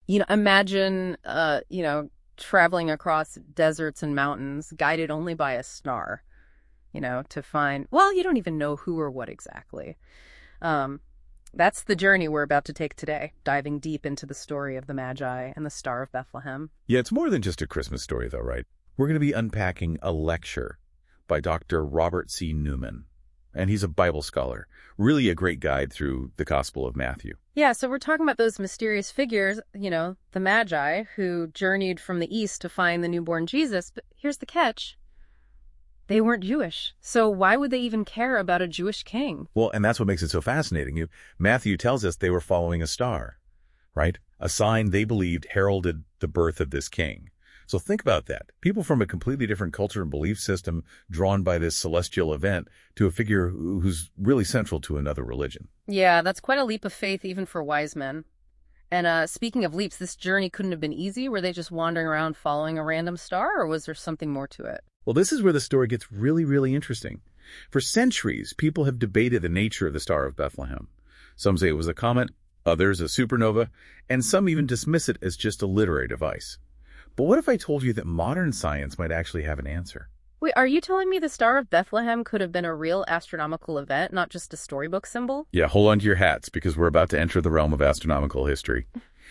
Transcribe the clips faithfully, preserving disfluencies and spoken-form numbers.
You know, imagine, uh, you know, traveling across deserts and mountains, guided only by a star, you know, to find, well, you don't even know who or what exactly. Um, that's the journey we're about to take today, diving deep into the story of the Magi and the Star of Bethlehem. Yeah, it's more than just a Christmas story, though, right? We're going to be unpacking a lecture by Doctor Robert C. Newman, and he's a Bible scholar, really a great guide through the Gospel of Matthew. Yeah, so we're talking about those mysterious figures, you know, the Magi, who journeyed from the east to find the newborn Jesus. But here's the catch. They weren't Jewish. So why would they even care about a Jewish king? Well, and that's what makes it so fascinating. You, Matthew tells us they were following a star, right? A sign they believed heralded the birth of this king. So think about that. People from a completely different culture and belief system drawn by this celestial event to a figure who's really central to another religion. Yeah, that's quite a leap of faith even for wise men. And uh, speaking of leaps, this journey couldn't have been easy. Were they just wandering around following a random star, or was there something more to it? Well, this is where the story gets really, really interesting. For centuries, people have debated the nature of the Star of Bethlehem. Some say it was a comet, others a supernova, and some even dismiss it as just a literary device. But what if I told you that modern science might actually have an answer? Wait, are you telling me the Star of Bethlehem could have been a real astronomical event, not just a storybook symbol? Yeah, hold on to your hats, because we're about to enter the realm of astronomical history.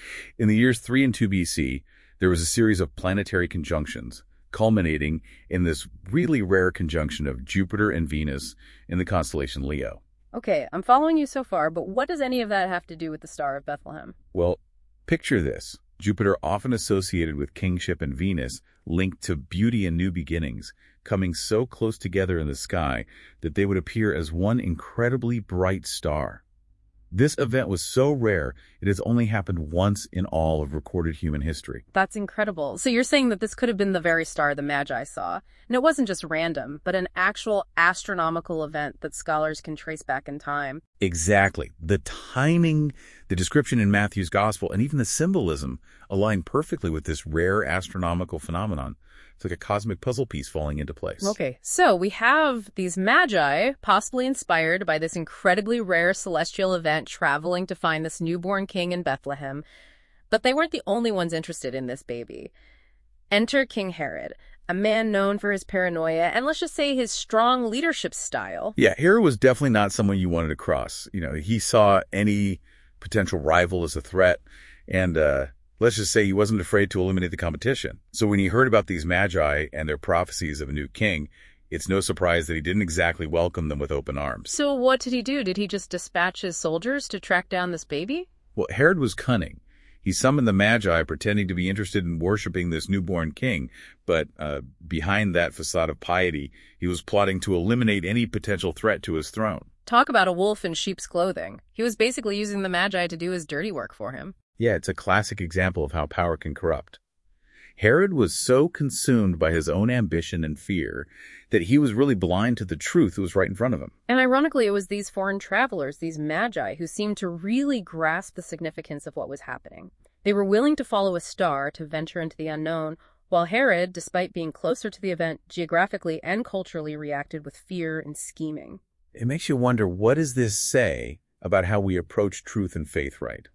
In the years three and two B C, there was a series of planetary conjunctions, culminating in this really rare conjunction of Jupiter and Venus in the constellation Leo. Okay, I'm following you so far, but what does any of that have to do with the Star of Bethlehem? Well, picture this. Jupiter, often associated with kingship, and Venus, linked to beauty and new beginnings, coming so close together in the sky that they would appear as one incredibly bright star. This event was so rare, it has only happened once in all of recorded human history. That's incredible. So you're saying that this could have been the very star the Magi saw. And it wasn't just random, but an actual astronomical event that scholars can trace back in time. Exactly. The timing, the description in Matthew's Gospel, and even the symbolism align perfectly with this rare astronomical phenomenon. It's like a cosmic puzzle piece falling into place. Okay, so we have these Magi, possibly inspired by this incredibly rare celestial event, traveling to find this newborn king in Bethlehem. But they weren't the only ones interested in this baby. Enter King Herod, a man known for his paranoia and, let's just say, his strong leadership style. Yeah, Herod was definitely not someone you wanted to cross. You know, he saw any potential rival as a threat, and uh let's just say he wasn't afraid to eliminate the competition. So when he heard about these Magi and their prophecies of a new king, it's no surprise that he didn't exactly welcome them with open arms. So what did he do? Did he just dispatch his soldiers to track down this baby? Well, Herod was cunning. He summoned the Magi pretending to be interested in worshiping this newborn king, but uh, behind that facade of piety, he was plotting to eliminate any potential threat to his throne. Talk about a wolf in sheep's clothing. He was basically using the Magi to do his dirty work for him. Yeah, it's a classic example of how power can corrupt. Herod was so consumed by his own ambition and fear that he was really blind to the truth that was right in front of him. And ironically, it was these foreign travelers, these Magi, who seemed to really grasp the significance of what was happening. They were willing to follow a star to venture into the unknown, while Herod, despite being closer to the event, geographically and culturally reacted with fear and scheming. It makes you wonder, what does this say about how we approach truth and faith right?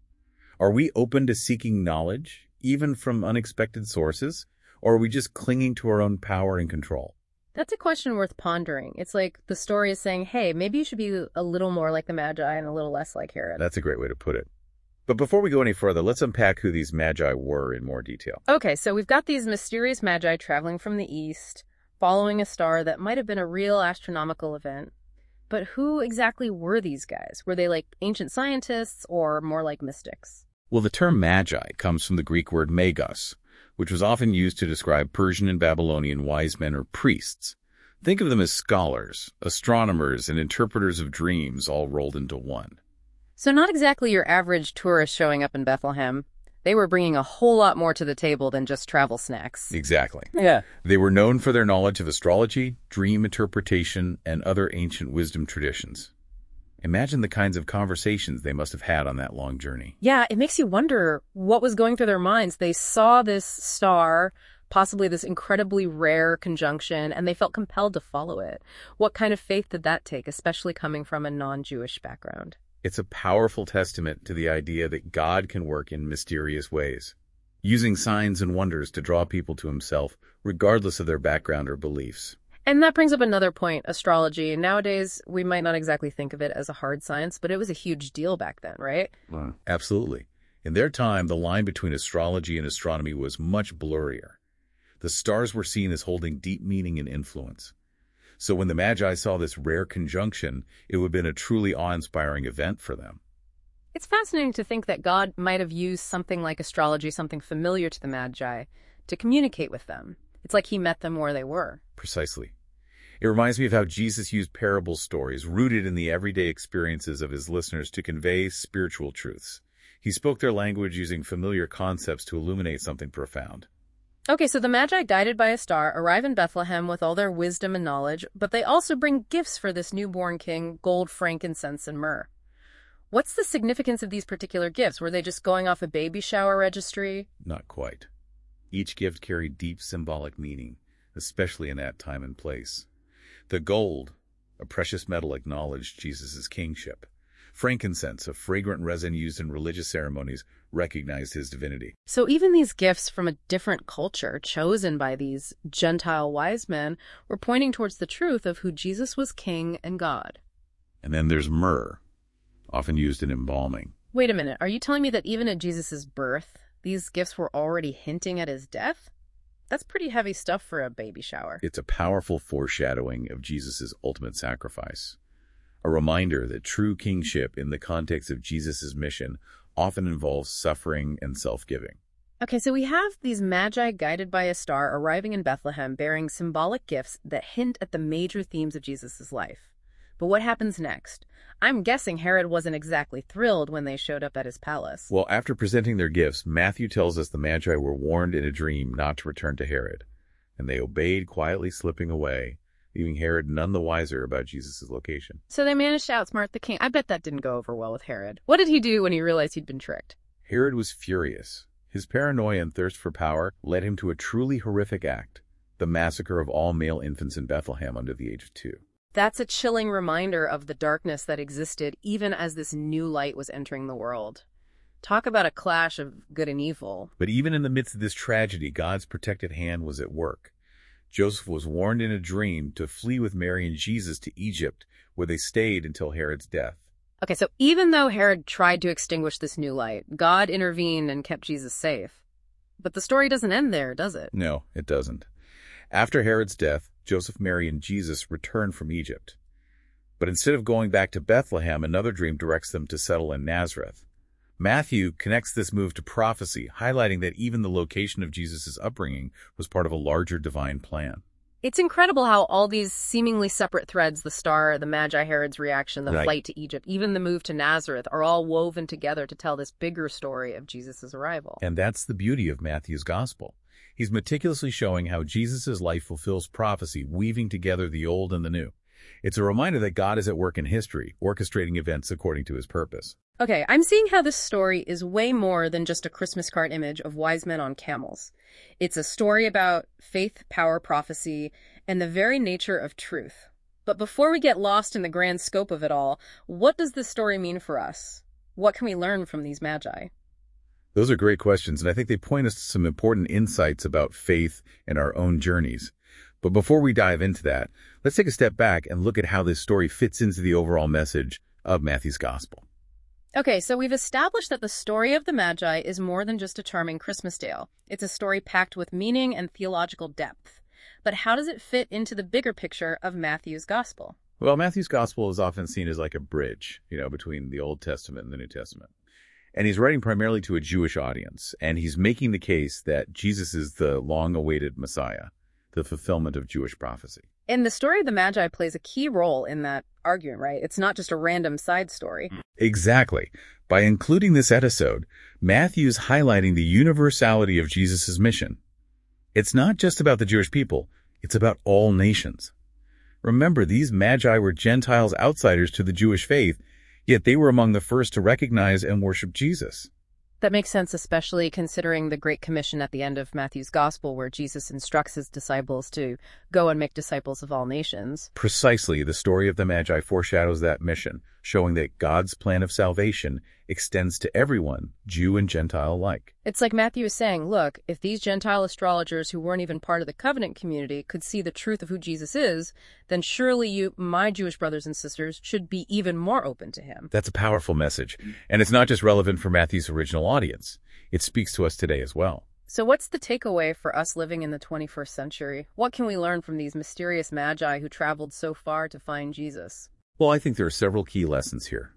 Are we open to seeking knowledge, even from unexpected sources, or are we just clinging to our own power and control? That's a question worth pondering. It's like the story is saying, hey, maybe you should be a little more like the Magi and a little less like Herod. That's a great way to put it. But before we go any further, let's unpack who these Magi were in more detail. Okay, so we've got these mysterious Magi traveling from the east, following a star that might have been a real astronomical event. But who exactly were these guys? Were they like ancient scientists or more like mystics? Well, the term Magi comes from the Greek word magos, which was often used to describe Persian and Babylonian wise men or priests. Think of them as scholars, astronomers, and interpreters of dreams all rolled into one. So not exactly your average tourist showing up in Bethlehem. They were bringing a whole lot more to the table than just travel snacks. Exactly. Yeah. They were known for their knowledge of astrology, dream interpretation, and other ancient wisdom traditions. Imagine the kinds of conversations they must have had on that long journey. Yeah, it makes you wonder what was going through their minds. They saw this star, possibly this incredibly rare conjunction, and they felt compelled to follow it. What kind of faith did that take, especially coming from a non-Jewish background? It's a powerful testament to the idea that God can work in mysterious ways, using signs and wonders to draw people to himself, regardless of their background or beliefs. And that brings up another point, astrology. Nowadays, we might not exactly think of it as a hard science, but it was a huge deal back then, right? Wow. Absolutely. In their time, the line between astrology and astronomy was much blurrier. The stars were seen as holding deep meaning and influence. So when the Magi saw this rare conjunction, it would have been a truly awe-inspiring event for them. It's fascinating to think that God might have used something like astrology, something familiar to the Magi, to communicate with them. It's like he met them where they were. Precisely. It reminds me of how Jesus used parable stories rooted in the everyday experiences of his listeners to convey spiritual truths. He spoke their language using familiar concepts to illuminate something profound. Okay, so the Magi, guided by a star, arrive in Bethlehem with all their wisdom and knowledge, but they also bring gifts for this newborn king, gold, frankincense, and myrrh. What's the significance of these particular gifts? Were they just going off a baby shower registry? Not quite. Each gift carried deep symbolic meaning, especially in that time and place. The gold, a precious metal, acknowledged Jesus' kingship. Frankincense, a fragrant resin used in religious ceremonies, recognized his divinity. So even these gifts from a different culture, chosen by these Gentile wise men, were pointing towards the truth of who Jesus was king and God. And then there's myrrh, often used in embalming. Wait a minute, are you telling me that even at Jesus' birth, these gifts were already hinting at his death? That's pretty heavy stuff for a baby shower. It's a powerful foreshadowing of Jesus' ultimate sacrifice. A reminder that true kingship in the context of Jesus' mission often involves suffering and self-giving. Okay, so we have these Magi guided by a star arriving in Bethlehem bearing symbolic gifts that hint at the major themes of Jesus' life. But what happens next? I'm guessing Herod wasn't exactly thrilled when they showed up at his palace. Well, after presenting their gifts, Matthew tells us the Magi were warned in a dream not to return to Herod, and they obeyed, quietly slipping away, leaving Herod none the wiser about Jesus' location. So they managed to outsmart the king. I bet that didn't go over well with Herod. What did he do when he realized he'd been tricked? Herod was furious. His paranoia and thirst for power led him to a truly horrific act, the massacre of all male infants in Bethlehem under the age of two. That's a chilling reminder of the darkness that existed even as this new light was entering the world. Talk about a clash of good and evil. But even in the midst of this tragedy, God's protected hand was at work. Joseph was warned in a dream to flee with Mary and Jesus to Egypt, where they stayed until Herod's death. Okay, so even though Herod tried to extinguish this new light, God intervened and kept Jesus safe. But the story doesn't end there, does it? No, it doesn't. After Herod's death, Joseph, Mary, and Jesus return from Egypt. But instead of going back to Bethlehem, another dream directs them to settle in Nazareth. Matthew connects this move to prophecy, highlighting that even the location of Jesus' upbringing was part of a larger divine plan. It's incredible how all these seemingly separate threads, the star, the Magi, Herod's reaction, the Right. flight to Egypt, even the move to Nazareth, are all woven together to tell this bigger story of Jesus' arrival. And that's the beauty of Matthew's gospel. He's meticulously showing how Jesus' life fulfills prophecy, weaving together the old and the new. It's a reminder that God is at work in history, orchestrating events according to his purpose. Okay, I'm seeing how this story is way more than just a Christmas card image of wise men on camels. It's a story about faith, power, prophecy, and the very nature of truth. But before we get lost in the grand scope of it all, what does this story mean for us? What can we learn from these Magi? Those are great questions, and I think they point us to some important insights about faith and our own journeys. But before we dive into that, let's take a step back and look at how this story fits into the overall message of Matthew's gospel. Okay, so we've established that the story of the Magi is more than just a charming Christmas tale. It's a story packed with meaning and theological depth. But how does it fit into the bigger picture of Matthew's gospel? Well, Matthew's gospel is often seen as like a bridge, you know, between the Old Testament and the New Testament. And he's writing primarily to a Jewish audience, and he's making the case that Jesus is the long-awaited Messiah, the fulfillment of Jewish prophecy. And the story of the Magi plays a key role in that argument, right? It's not just a random side story. Exactly. By including this episode, Matthew's highlighting the universality of Jesus' mission. It's not just about the Jewish people, it's about all nations. Remember, these Magi were Gentiles outsiders to the Jewish faith, yet they were among the first to recognize and worship Jesus. That makes sense, especially considering the Great Commission at the end of Matthew's Gospel, where Jesus instructs his disciples to go and make disciples of all nations. Precisely, the story of the Magi foreshadows that mission, showing that God's plan of salvation extends to everyone, Jew and Gentile alike. It's like Matthew is saying, look, if these Gentile astrologers who weren't even part of the covenant community could see the truth of who Jesus is, then surely you, my Jewish brothers and sisters, should be even more open to him. That's a powerful message. And it's not just relevant for Matthew's original audience. It speaks to us today as well. So what's the takeaway for us living in the twenty-first century? What can we learn from these mysterious magi who traveled so far to find Jesus? Well, I think there are several key lessons here.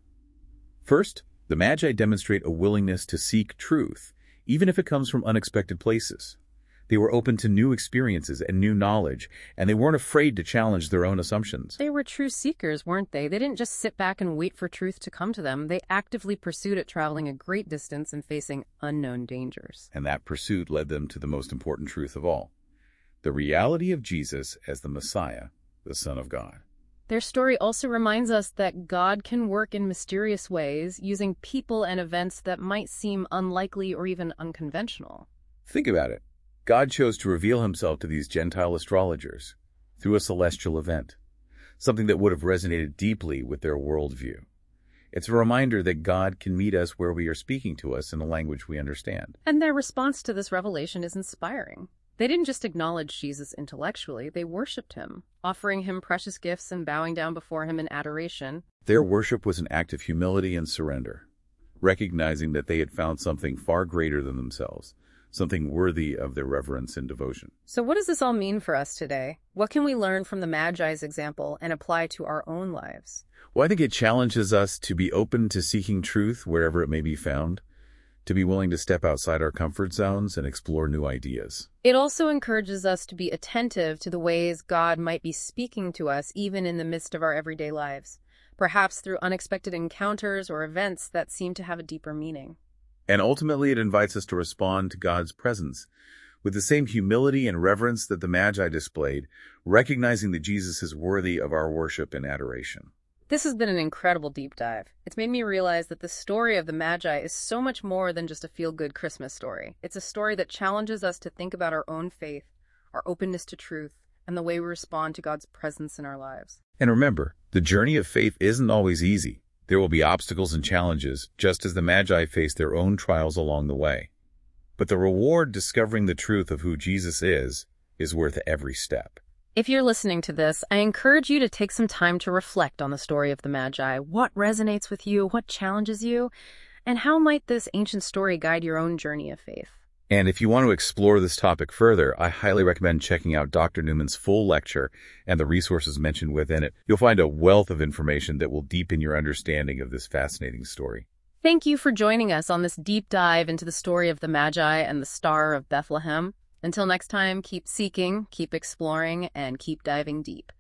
First, the Magi demonstrate a willingness to seek truth, even if it comes from unexpected places. They were open to new experiences and new knowledge, and they weren't afraid to challenge their own assumptions. They were true seekers, weren't they? They didn't just sit back and wait for truth to come to them. They actively pursued it, traveling a great distance and facing unknown dangers. And that pursuit led them to the most important truth of all, the reality of Jesus as the Messiah, the Son of God. Their story also reminds us that God can work in mysterious ways, using people and events that might seem unlikely or even unconventional. Think about it. God chose to reveal himself to these Gentile astrologers through a celestial event, something that would have resonated deeply with their worldview. It's a reminder that God can meet us where we are speaking to us in a language we understand. And their response to this revelation is inspiring. They didn't just acknowledge Jesus intellectually, they worshipped him, offering him precious gifts and bowing down before him in adoration. Their worship was an act of humility and surrender, recognizing that they had found something far greater than themselves, something worthy of their reverence and devotion. So what does this all mean for us today? What can we learn from the Magi's example and apply to our own lives? Well, I think it challenges us to be open to seeking truth wherever it may be found, to be willing to step outside our comfort zones and explore new ideas. It also encourages us to be attentive to the ways God might be speaking to us even in the midst of our everyday lives, perhaps through unexpected encounters or events that seem to have a deeper meaning. And ultimately, it invites us to respond to God's presence with the same humility and reverence that the Magi displayed, recognizing that Jesus is worthy of our worship and adoration. This has been an incredible deep dive. It's made me realize that the story of the Magi is so much more than just a feel-good Christmas story. It's a story that challenges us to think about our own faith, our openness to truth, and the way we respond to God's presence in our lives. And remember, the journey of faith isn't always easy. There will be obstacles and challenges, just as the Magi faced their own trials along the way. But the reward discovering the truth of who Jesus is, is worth every step. If you're listening to this, I encourage you to take some time to reflect on the story of the Magi. What resonates with you? What challenges you? And how might this ancient story guide your own journey of faith? And if you want to explore this topic further, I highly recommend checking out Doctor Newman's full lecture and the resources mentioned within it. You'll find a wealth of information that will deepen your understanding of this fascinating story. Thank you for joining us on this deep dive into the story of the Magi and the Star of Bethlehem. Until next time, keep seeking, keep exploring, and keep diving deep.